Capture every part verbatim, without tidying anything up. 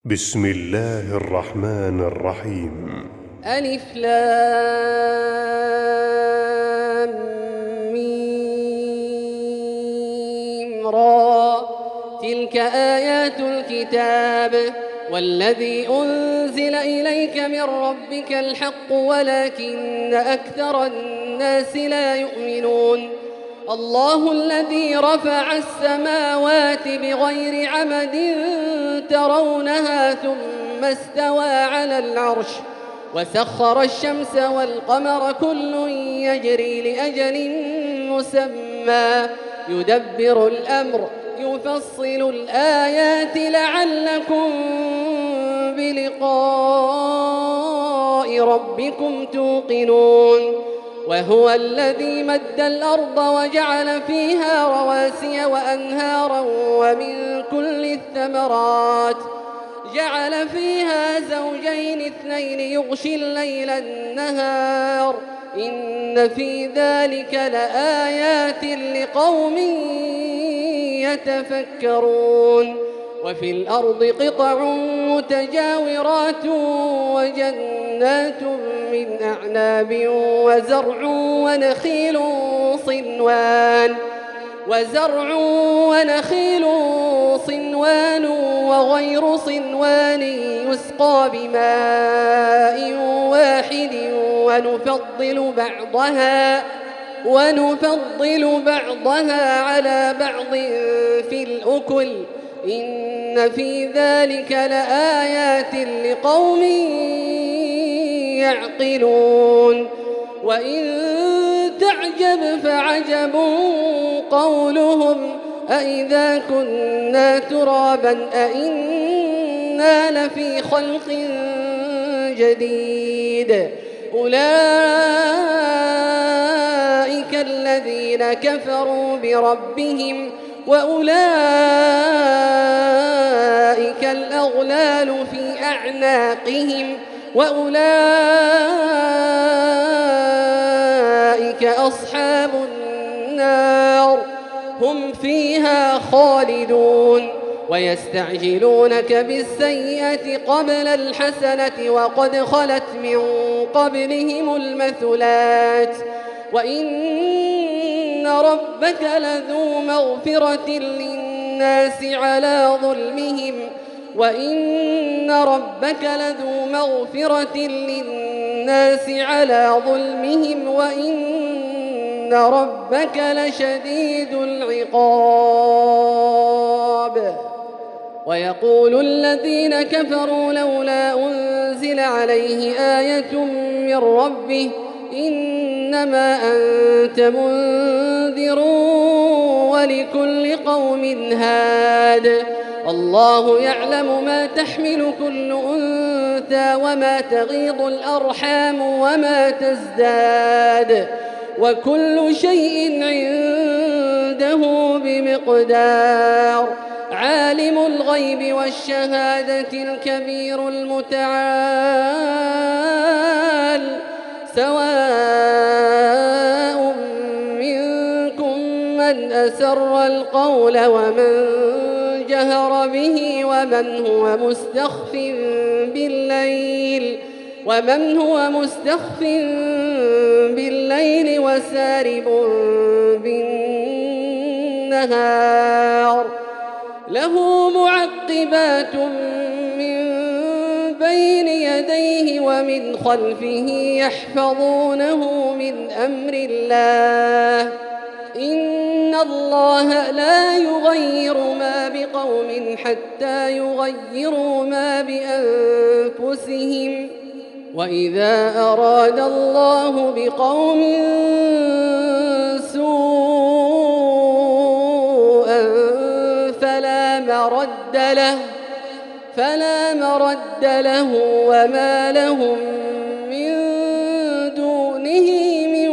بسم الله الرحمن الرحيم. ألف لام ميم را. تلك آيات الكتاب والذي أنزل إليك من ربك الحق ولكن أكثر الناس لا يؤمنون. الله الذي رفع السماوات بغير عمد ترونها ثم استوى على العرش وسخر الشمس والقمر كل يجري لأجل مسمى يدبر الأمر يفصل الآيات لعلكم بلقاء ربكم توقنون. وهو الذي مد الأرض وجعل فيها رواسي وأنهارا ومن كل الثمرات جعل فيها زوجين اثنين يغشي الليل النهار إن في ذلك لآيات لقوم يتفكرون. وفي الأرض قطع متجاورات وجنات من أعناب وزرع ونخيل صنوان وزرع ونخيل صنوان وغير صنوان يسقى بماء واحد ونفضل بعضها ونفضل بعضها على بعض في الأكل إن في ذلك لآيات لقوم يعقلون. وإن تعجب فعجب قولهم أإذا كنا ترابا أإنا لفي خلق جديد أولئك الذين كفروا بربهم وأولئك الأغلال في أعناقهم وأولئك أصحاب النار هم فيها خالدون. ويستعجلونك بالسيئة قبل الحسنة وقد خلت من قبلهم المثلات وإن ربك لذو مغفرة للناس على ظلمهم وإن ربك لذو مغفرة للناس على ظلمهم وإن ربك لشديد العقاب. ويقول الذين كفروا لولا أنزل عليه آية من ربه إنما أنت منذر ولكل قوم هاد الله يعلم ما تحمل كل أنثى وما تغيض الأرحام وما تزداد وكل شيء عنده بمقدار. عالم الغيب والشهادة الكبير المتعال سواء منكم من أسر القول ومن جهر به ومن هو مستخف بالليل ومن هو مستخف بالليل وسارب بالنهار له معقبات من بين يديه ومن خلفه يحفظونه من أمر الله إن الله لا يغير ما بقوم حتى يغيروا ما بأنفسهم وإذا أراد الله بقوم سوءا فلا مرد له فلا مرد له وما لهم من دونه من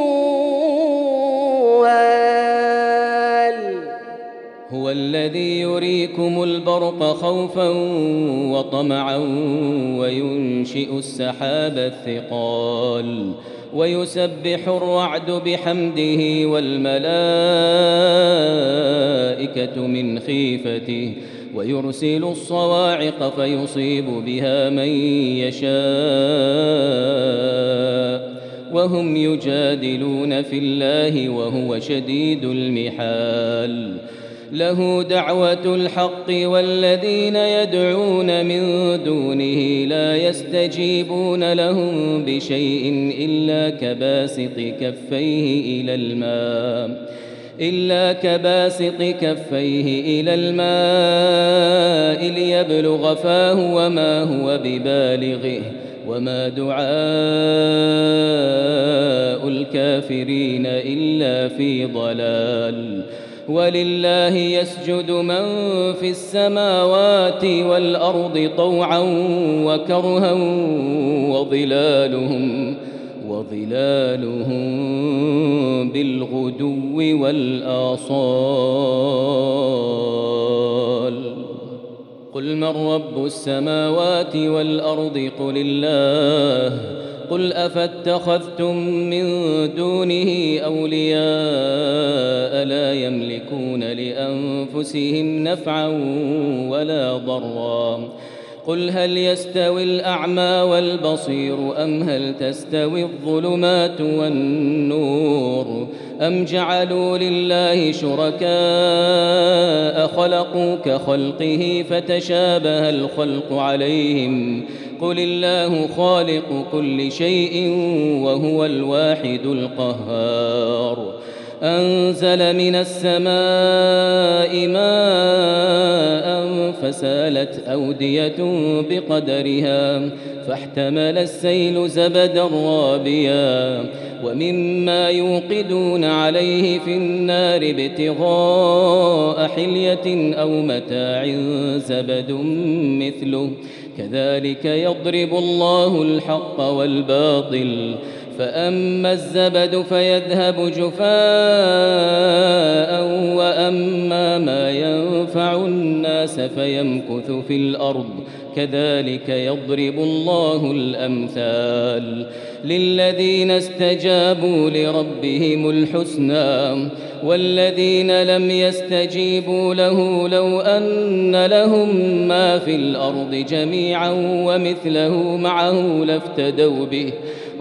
وال. هو الذي يريكم البرق خوفا وطمعا وينشئ السحاب الثقال ويسبح الرعد بحمده والملائكة من خيفته ويرسل الصواعق فيصيب بها من يشاء وهم يجادلون في الله وهو شديد المحال. له دعوة الحق والذين يدعون من دونه لا يستجيبون لهم بشيء إلا كباسط كفيه إلى الماء إلا كباسط كفيه إلى الماء ليبلغ فاه وما هو ببالغه وما دعاء الكافرين إلا في ضلال. ولله يسجد من في السماوات والأرض طوعا وكرها وظلالهم وظلالهم بالغدو والآصال. قل من رب السماوات والأرض قل الله. قل أفاتخذتم من دونه أولياء لا يملكون لأنفسهم نفعا ولا ضرا. قل هل يستوي الأعمى والبصير أم هل تستوي الظلمات والنور أم جعلوا لله شركاء خلقوا كخلقه فتشابه الخلق عليهم. قل الله خالق كل شيء وهو الواحد القهار. أنزل من السماء ماء فسالت أودية بقدرها فاحتمل السيل زبدا رابيا ومما يوقدون عليه في النار ابتغاء حلية أو متاع زبد مثله كذلك يضرب الله الحق والباطل. فأما الزبد فيذهب جفاء وأما ما ينفع الناس فيمكث في الأرض كذلك يضرب الله الأمثال. للذين استجابوا لربهم الحسنى والذين لم يستجيبوا له لو أن لهم ما في الأرض جميعا ومثله معه لافتدوا به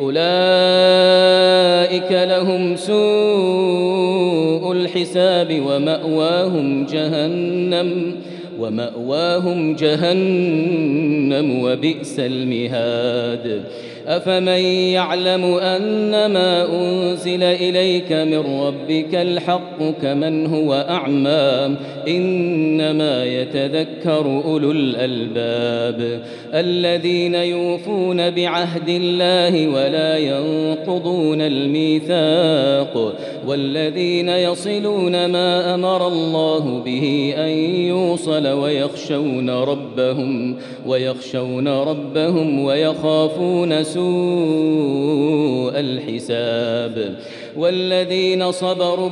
أولئك لهم سوء الحساب ومأواهم جهنم ومأواهم جهنم وبئس المهاد. أفمن يعلم أنما أنزل إليك من ربك الحق كمن هو أعمى إنما يتذكر أولو الألباب الذين يوفون بعهد الله ولا ينقضون الميثاق والذين يصلون ما أمر الله به أن يوصل ويخشون ربهم ويخشون ربهم ويخافون سوء الحساب. والذين صبروا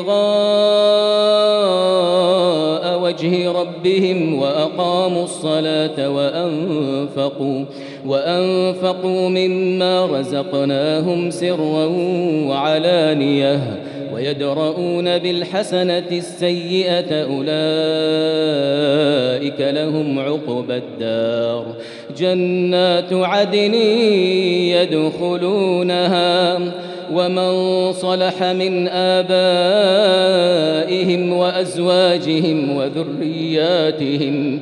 ابتغاء وجه ربهم وأقاموا الصلاة وأنفقوا وأنفقوا مما رزقناهم سرا وعلانية ويدرؤون بالحسنة السيئة أولئك لهم عقبى الدار جنات عدن يدخلونها ومن صلح من آبائهم وأزواجهم وذرياتهم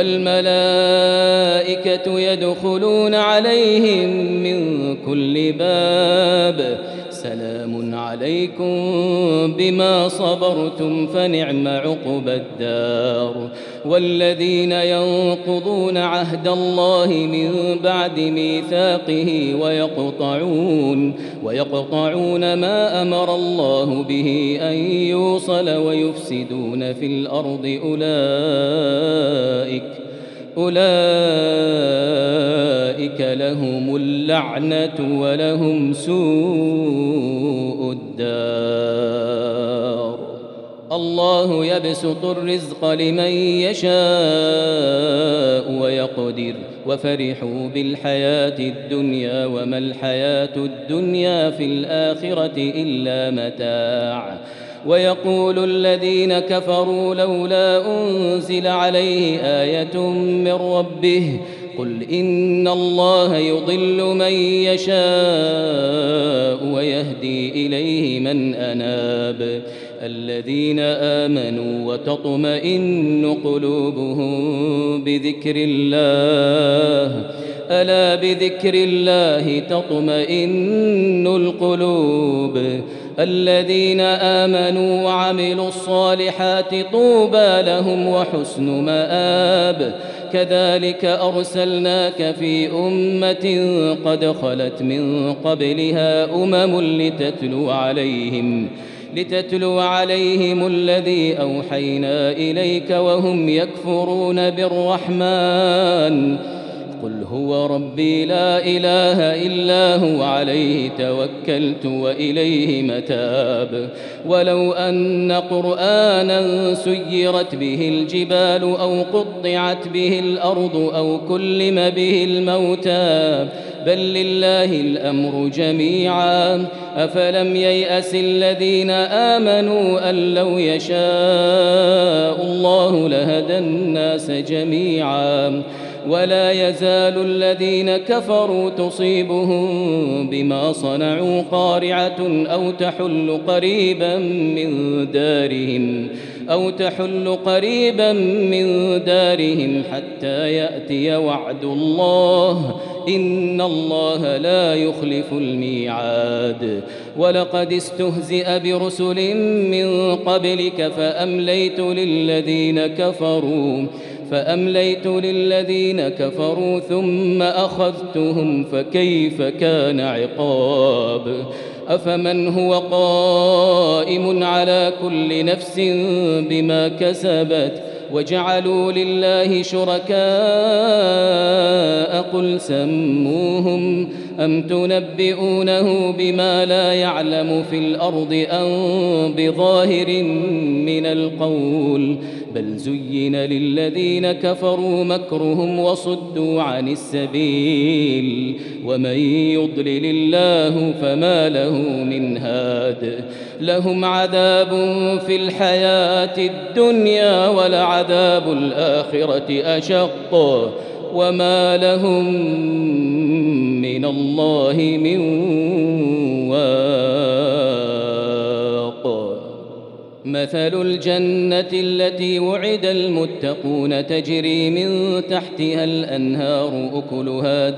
والملائكة يدخلون عليهم من كل باب سلام عليكم بما صبرتم فنعم عقبى الدار. والذين ينقضون عهد الله من بعد ميثاقه ويقطعون ويقطعون ما أمر الله به أن يوصل ويفسدون في الأرض أولئك أولئك لهم اللعنة ولهم سوء الدار. الله يبسط الرزق لمن يشاء ويقدر وفرحوا بالحياة الدنيا وما الحياة الدنيا في الآخرة إلا متاع ويقول الذين كفروا لولا أنزل عليه آية من ربه قل إن الله يضل من يشاء ويهدي إليه من أناب الذين آمنوا وتطمئن قلوبهم بذكر الله ألا بذكر الله تطمئن القلوب الذين آمنوا وعملوا الصالحات طوبى لهم وحسن مآب كذلك أرسلناك في أمة قد خلت من قبلها أمم لتتلو عليهم لتتلو عليهم الذي أوحينا إليك وهم يكفرون بالرحمن قل هو ربي لا إله إلا هو عليه توكلت وإليه متاب ولو أن قرآنا سيرت به الجبال أو قطعت به الأرض أو كلم به الموتى بل لله الأمر جميعا أفلم ييأس الذين آمنوا أن لو يشاء الله لهدى الناس جميعا ولا يزال الذين كفروا تصيبهم بما صنعوا قارعة أو تحل قريبا من دارهم أو تحل قريبا من دارهم حتى يأتي وعد الله إن الله لا يخلف الميعاد ولقد استهزئ برسل من قبلك فأمليت للذين كفروا فأمليت للذين كفروا ثم أخذتهم فكيف كان عقاب أفمن هو قائم على كل نفس بما كسبت وجعلوا لله شركاء قل سموهم أم تنبئونه بما لا يعلم في الأرض أم بظاهر من القول بل زين للذين كفروا مكرهم وصدوا عن السبيل ومن يضلل الله فما له من هاد لهم عذاب في الحياة الدنيا ولعذاب الآخرة أشق وما لهم من الله من واق مثل الجنة التي وعد المتقون تجري من تحتها الأنهار أكلها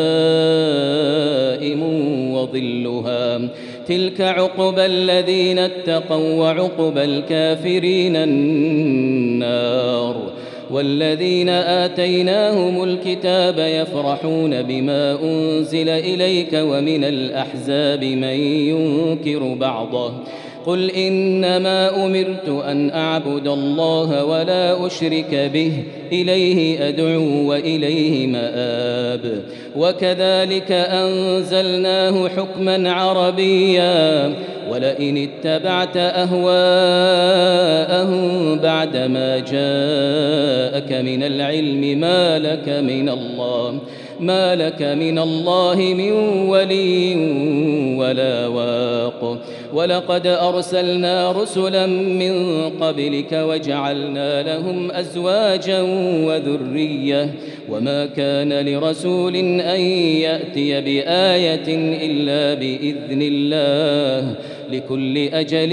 دائم وظلها تلك عقبى الذين اتقوا وعقبى الكافرين النار والذين آتيناهم الكتاب يفرحون بما أنزل إليك ومن الأحزاب من ينكر بعضه قل إنما أمرت أن أعبد الله ولا أشرك به إليه أدعو وإليه مآب وكذلك أنزلناه حكما عربيا ولئن اتبعت أهواءهم بعدما جاءك من العلم ما لك من الله ما لك من الله من ولي ولا واق ولقد أرسلنا رسلا من قبلك وجعلنا لهم أزواجا وذرية وما كان لرسول أن يأتي بآية إلا بإذن الله لكل أجل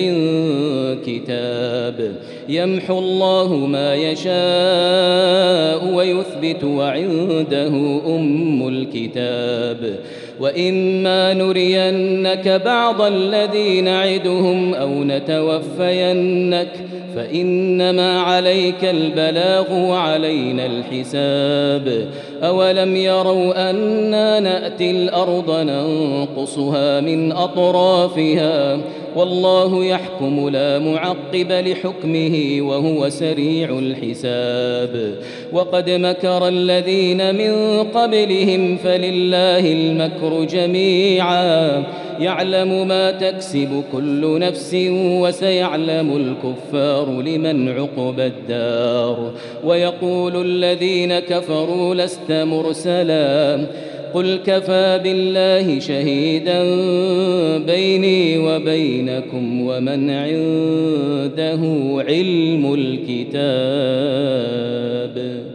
كتاب يمحو الله ما يشاء ويثبت وعنده أم الكتاب وإما نرينك بعض الذي نعدهم أو نتوفينك فإنما عليك البلاغ وعلينا الحساب أولم يروا أنا نأتي الأرض ننقصها من أطرافها والله يحكم لا معقب لحكمه وهو سريع الحساب وقد مكر الذين من قبلهم فلله المكر جميعا يعلم ما تكسب كل نفس وسيعلم الكفار لمن عقبى الدار ويقول الذين كفروا لست مرسلا قل كفى بالله شهيدا بيني وبينكم ومن عنده علم الكتاب.